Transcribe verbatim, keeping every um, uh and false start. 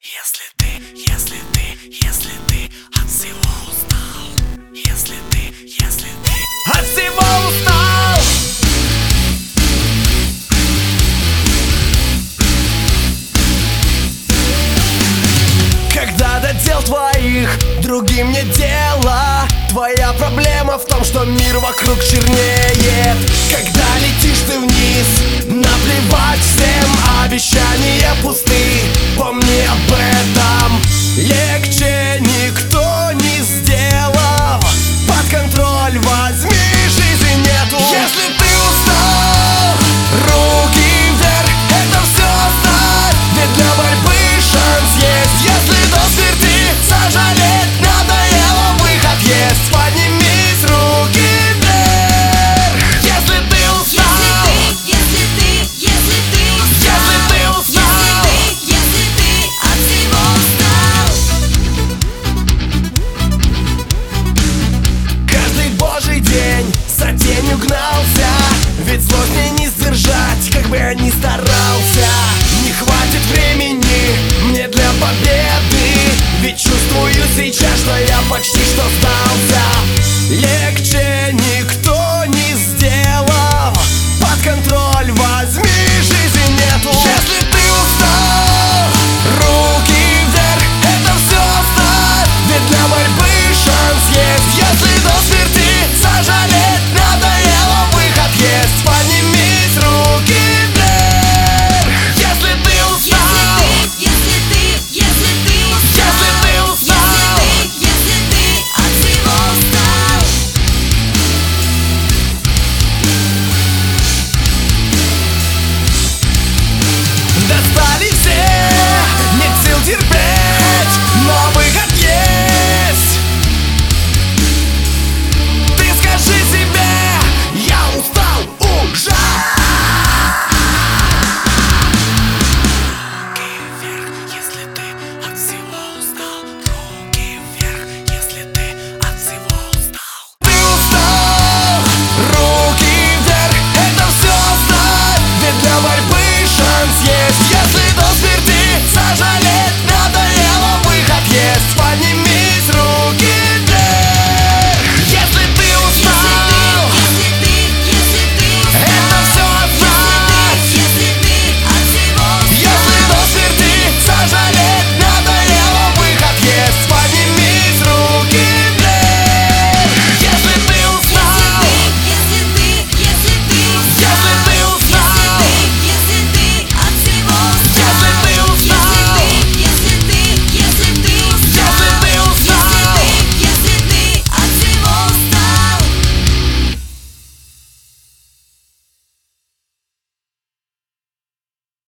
Если ты, если ты, если ты от всего устал, если ты, если ты от всего устал, когда до дел твоих другим не дело, твоя проблема в том, что мир вокруг чернеет. Когда летишь ты вниз, наплевать всем, обещания пусты. Помни